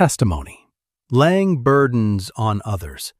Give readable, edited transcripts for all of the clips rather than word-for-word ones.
Testimony. Laying Burdens on Others.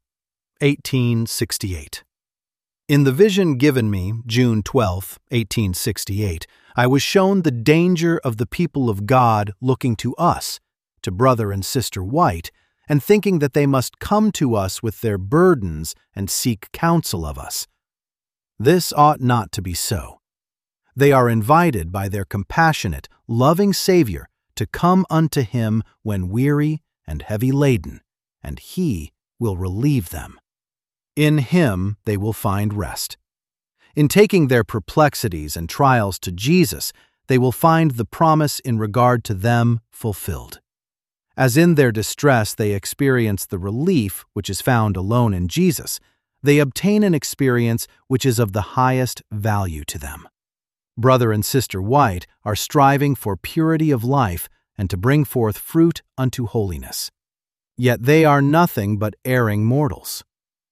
1868. In the vision given me, June 12, 1868, I was shown the danger of the people of God looking to us, to Brother and Sister White, and thinking that they must come to us with their burdens and seek counsel of us. This ought not to be so. They are invited by their compassionate, loving Savior to come unto Him when weary and heavy laden, and He will relieve them. In Him they will find rest. In taking their perplexities and trials to Jesus, they will find the promise in regard to them fulfilled. As in their distress they experience the relief which is found alone in Jesus, they obtain an experience which is of the highest value to them. Brother and Sister White are striving for purity of life and to bring forth fruit unto holiness. Yet they are nothing but erring mortals.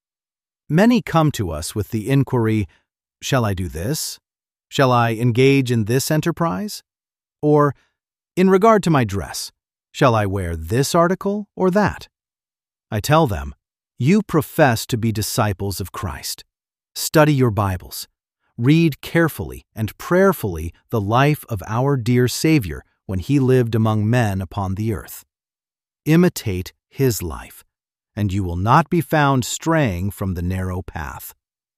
Many come to us with the inquiry, "Shall I do this? Shall I engage in this enterprise? Or, in regard to my dress, shall I wear this article or that?" I tell them, you profess to be disciples of Christ. Study your Bibles. Read carefully and prayerfully the life of our dear Savior when He lived among men upon the earth. Imitate His life, and you will not be found straying from the narrow path.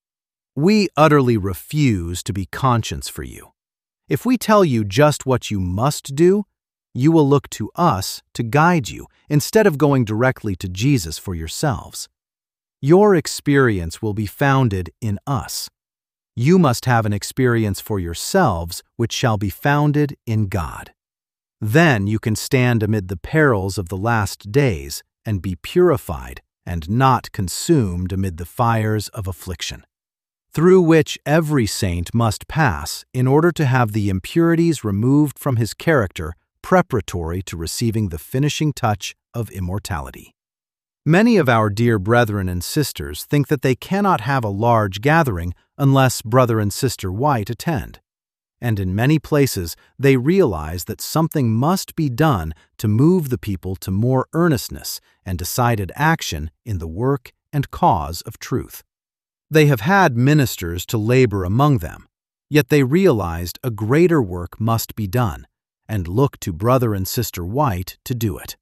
We utterly refuse to be conscience for you. If we tell you just what you must do, you will look to us to guide you instead of going directly to Jesus for yourselves. Your experience will be founded in us. You must have an experience for yourselves which shall be founded in God. Then you can stand amid the perils of the last days and be purified and not consumed amid the fires of affliction, through which every saint must pass in order to have the impurities removed from his character preparatory to receiving the finishing touch of immortality. Many of our dear brethren and sisters think that they cannot have a large gathering unless Brother and Sister White attend, and in many places they realize that something must be done to move the people to more earnestness and decided action in the work and cause of truth. They have had ministers to labor among them, yet they realized a greater work must be done, and look to Brother and Sister White to do it.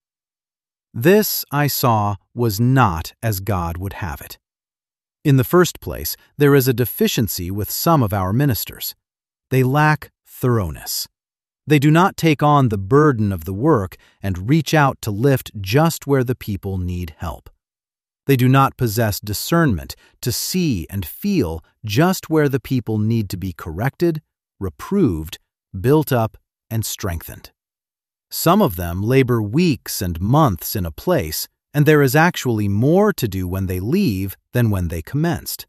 This, I saw, was not as God would have it. In the first place, there is a deficiency with some of our ministers. They lack thoroughness. They do not take on the burden of the work and reach out to lift just where the people need help. They do not possess discernment to see and feel just where the people need to be corrected, reproved, built up, and strengthened. Some of them labor weeks and months in a place, and there is actually more to do when they leave than when they commenced.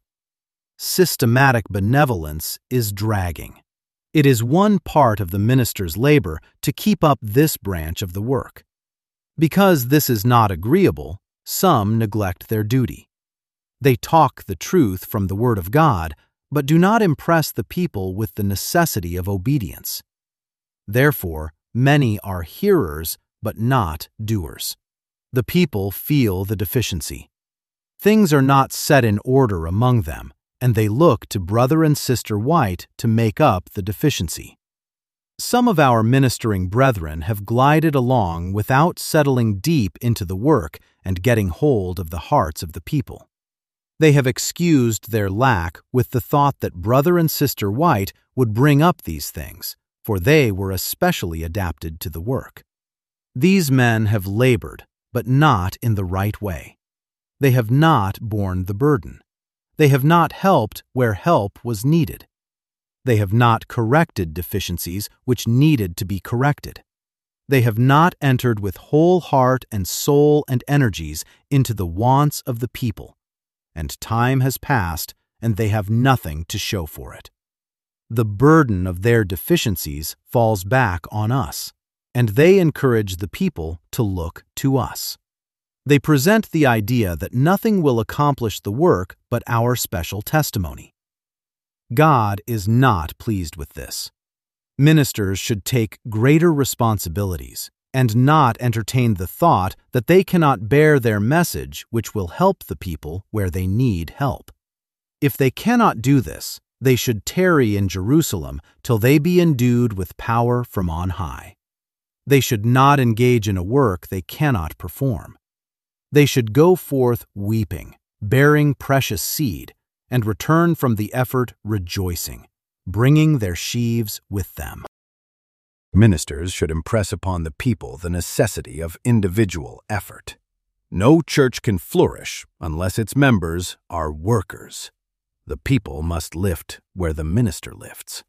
Systematic benevolence is dragging. It is one part of the minister's labor to keep up this branch of the work. Because this is not agreeable, some neglect their duty. They talk the truth from the Word of God, but do not impress the people with the necessity of obedience. Therefore, many are hearers, but not doers. The people feel the deficiency. Things are not set in order among them, and they look to Brother and Sister White to make up the deficiency. Some of our ministering brethren have glided along without settling deep into the work and getting hold of the hearts of the people. They have excused their lack with the thought that Brother and Sister White would bring up these things, for they were especially adapted to the work. These men have labored, but not in the right way. They have not borne the burden. They have not helped where help was needed. They have not corrected deficiencies which needed to be corrected. They have not entered with whole heart and soul and energies into the wants of the people, and time has passed and they have nothing to show for it. The burden of their deficiencies falls back on us, and they encourage the people to look to us. They present the idea that nothing will accomplish the work but our special testimony. God is not pleased with this. Ministers should take greater responsibilities, and not entertain the thought that they cannot bear their message which will help the people where they need help. If they cannot do this, they should tarry in Jerusalem till they be endued with power from on high. They should not engage in a work they cannot perform. They should go forth weeping, bearing precious seed, and return from the effort rejoicing, bringing their sheaves with them. Ministers should impress upon the people the necessity of individual effort. No church can flourish unless its members are workers. The people must lift where the minister lifts.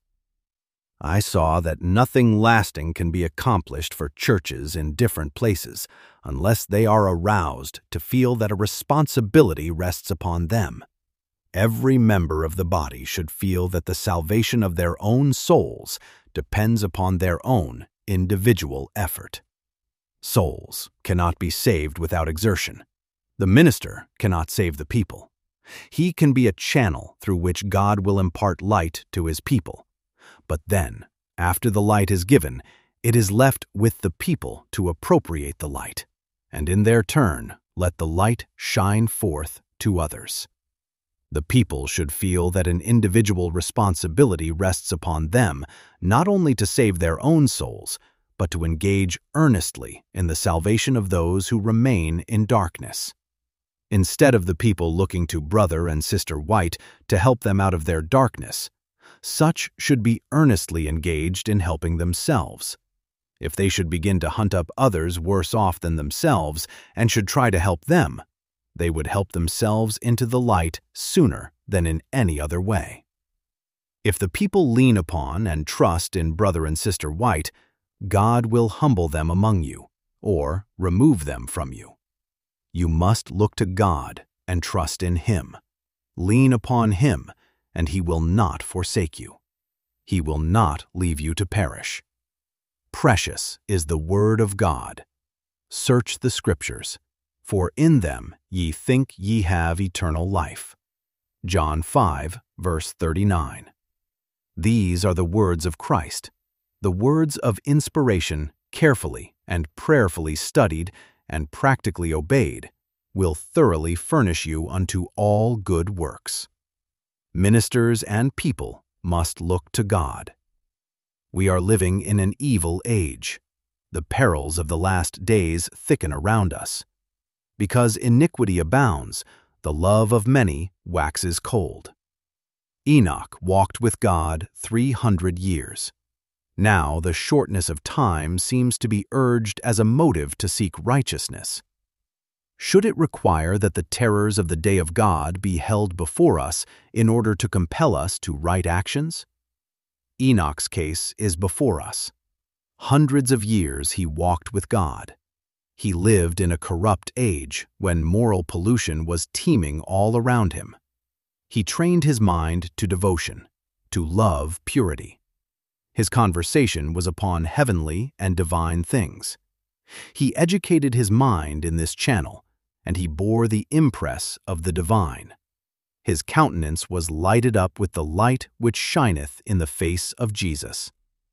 I saw that nothing lasting can be accomplished for churches in different places unless they are aroused to feel that a responsibility rests upon them. Every member of the body should feel that the salvation of their own souls depends upon their own individual effort. Souls cannot be saved without exertion. The minister cannot save the people. He can be a channel through which God will impart light to his people. But then, after the light is given, it is left with the people to appropriate the light, and in their turn, let the light shine forth to others. The people should feel that an individual responsibility rests upon them not only to save their own souls, but to engage earnestly in the salvation of those who remain in darkness. Instead of the people looking to Brother and Sister White to help them out of their darkness, such should be earnestly engaged in helping themselves. If they should begin to hunt up others worse off than themselves and should try to help them, they would help themselves into the light sooner than in any other way. If the people lean upon and trust in Brother and Sister White, God will humble them among you, or remove them from you. You must look to God and trust in Him. Lean upon Him, and He will not forsake you. He will not leave you to perish. Precious is the word of God. Search the Scriptures, for in them ye think ye have eternal life. John 5, verse 39. These are the words of Christ, the words of inspiration carefully and prayerfully studied and practically obeyed will thoroughly furnish you unto all good works. Ministers and people must look to God. We are living in an evil age. The perils of the last days thicken around us. Because iniquity abounds, the love of many waxes cold. Enoch walked with God 300 years. Now the shortness of time seems to be urged as a motive to seek righteousness. Should it require that the terrors of the day of God be held before us in order to compel us to right actions? Enoch's case is before us. Hundreds of years he walked with God. He lived in a corrupt age when moral pollution was teeming all around him. He trained his mind to devotion, to love purity. His conversation was upon heavenly and divine things. He educated his mind in this channel, and he bore the impress of the divine. His countenance was lighted up with the light which shineth in the face of Jesus.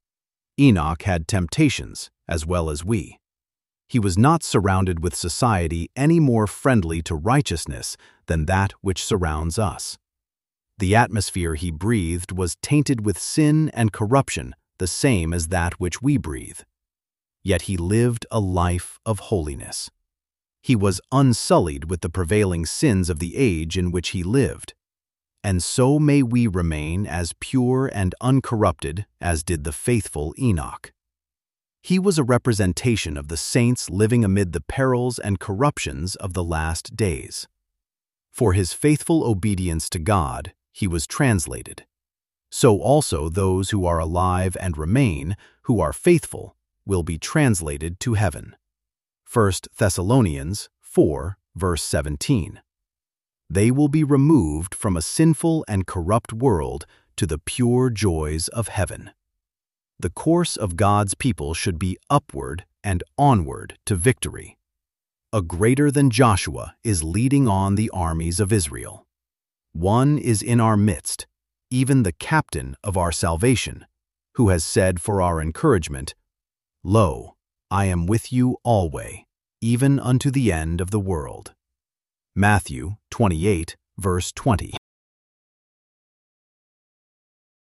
Enoch had temptations as well as we. He was not surrounded with society any more friendly to righteousness than that which surrounds us. The atmosphere he breathed was tainted with sin and corruption, the same as that which we breathe. Yet he lived a life of holiness. He was unsullied with the prevailing sins of the age in which he lived. And so may we remain as pure and uncorrupted as did the faithful Enoch. He was a representation of the saints living amid the perils and corruptions of the last days. For his faithful obedience to God, he was translated. So also those who are alive and remain, who are faithful, will be translated to heaven. 1 Thessalonians 4, verse 17. They will be removed from a sinful and corrupt world to the pure joys of heaven. The course of God's people should be upward and onward to victory. A greater than Joshua is leading on the armies of Israel. One is in our midst, even the captain of our salvation, who has said for our encouragement, Lo, I am with you alway, even unto the end of the world. Matthew 28, verse 20.